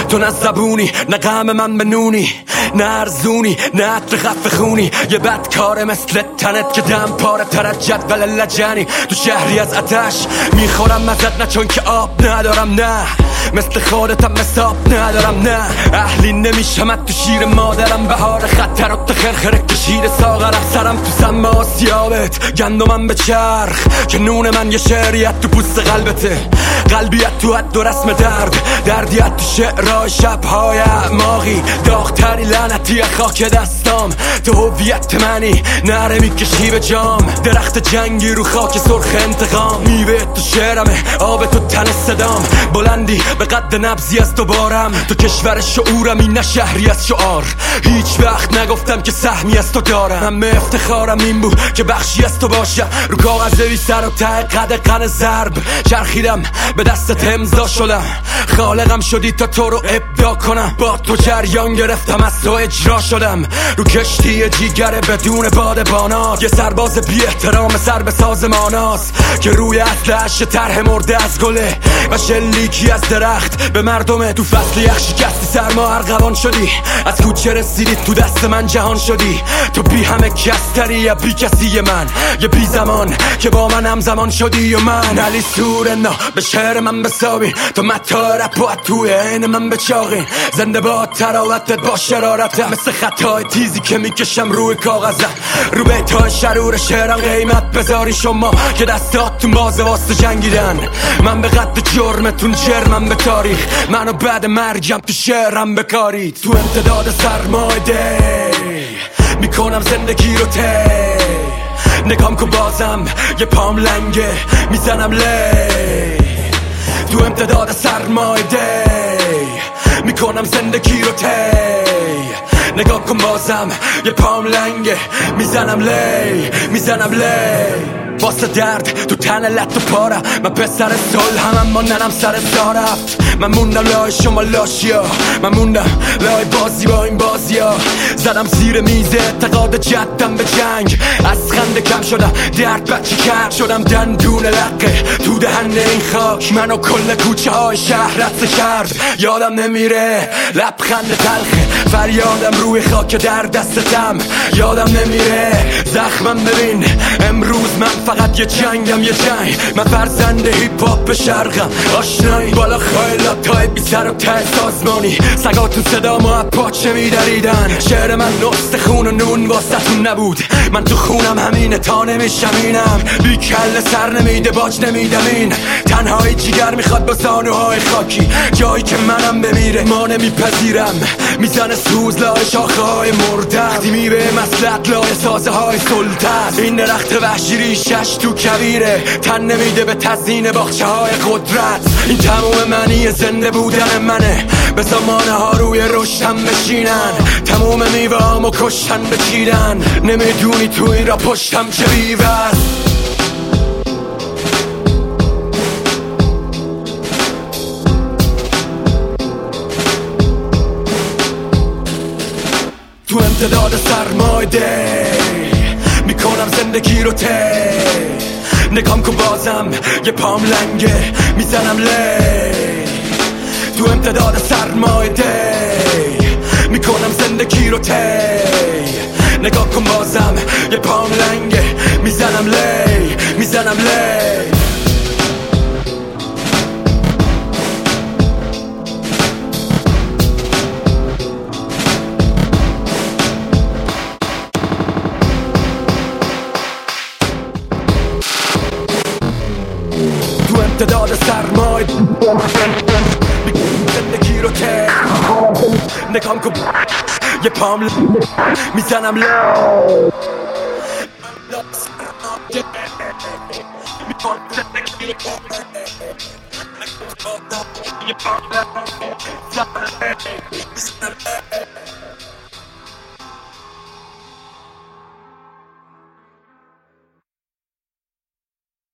تو نه زبونی نه غم من بنونی، نه ارزونی نه عطر خفه خونی. یه بدکاره مثل تنت که دم پاره تر از جدول لجنی. تو شهری از آتش میخورم ازت، نه چون که آب ندارم، نه مثل خودتم مساب ندارم، نه اهلی نمیشم تو شیر مادرم. بهار خطر و خرخره کشید ساغرم، سرم تو سم آسیابت گندمم به چرخ که نون من یه شعریت تو پوست قلبته. قلبیت تو حد و رسم دردیت تو شعرهای شبهای اعماقی. داغتری لعنتی خاک دستام، تو هویت منی نره میکشی به جام. درخت جنگی رو خاک سرخ انتقام، میوه تو شعرمه آب تو تن صدام. بلندی به قد نبضی از تو بارم، تو کشور شعورمی نه شهری از شعار. هیچ وقت نگفتم که سهمی از تو دارم، همه افتخارم این بود که بخشی از تو باشم. رو کاغذ بی سر و ته قد ضرب چرخیدم، به دستت امضا شدم. خالقم شدی تا تو رو ابداع کنم، با تو جریان گرفتم از تو اجرا شدم. رو کشتی جیگر بدون بادبانات، یه سرباز بی احترام سر به سازماناست که روی اصلش طرح مرده از گله و شلیکی از درخت به مردم. تو فصل یخ شکستی سرما ارغوان شدی، از کوچه رسیدی تو دست من جهان شدی. تو بی همه کستری یا بی کسی من، یه بی زمان که با من همزمان شدی. و من علی سورنا به شعر من بسابین، تو متا رپ و توی عین من بچاقین. زنده با تراوتت با شرارتم، مثل خطای تیزی که میکشم روی کاغذم. رو بیتای شرور شعرم قیمت بذاری شما که دستاتون بازه واسه جنگیدن. من به قد جرمتون جرمم به تاریخ، منو بعد مرگم تو شعرم بکارید. تو امتداد سرمایده میکنم زندگی رو ته، نگام کن بازم یه پام لنگه میزنم لی. تو امتداد سرمایده میکنم زندگی رو ته، نگاه کن بازم یه پام لنگه میزنم لی. واسه درد تو تن لط و پارم، من پسر سال همم ما ننم سر رفت. من موندم لای شما لاشیا، من موندم لای بازی با این بازیا. زدم زیر میز اعتقاد جدم به جنگ، از خنده کم شدم درد بچه کرد شدم. دندون لقه تو دهن این خاک، منو کل کوچه های شهر رد کرد. یادم نمیره لبخند تلخه فریادم روی خاک در دستم. یادم نمیره زخمم ببین امروز من فقط یه جنگم، یه جنگ. من فرزند هیپ هاپ شرقم آشنایی، بالا خیلات های بی سر و ته سازمانی. سگاتون صدا ما پاچه میدریدن، شعر من نست خون و نون واسطون نبود. من تو خونم همینه تا نمیشمینم، بی کل سر نمیده باج نمیدم. این تنهایی جیگر میخواد با زانوهای خاکی، جایی که منم بمیره ما نمیپذیرم. میزنه سوز لای شاخه های مرده، وقتی میوه مسلط لای سازه های سلطه. این درخت وحشی ریشش تو کبیره، تن نمیده به تزیین باغچه های قدرت. این تموم معنی زنده بودن منه، به زمانه ها روی رشتم بشینن. تموم میوه هامو کشتن بچیدن، نمیدونی تو این را پشتم چه بیوز. تو امتداد سرمایده میکنم زندگی رو ته، نگام کن بازم یه پام لنگه میزنم لی. تو امتداد سرمایده میکنم زندگی رو ته، نگاه کن بازم یه پام لنگه میزنم لی. تو امتداد سرمایه زندگی رو ته، نگام کن یه پام میزنم لی.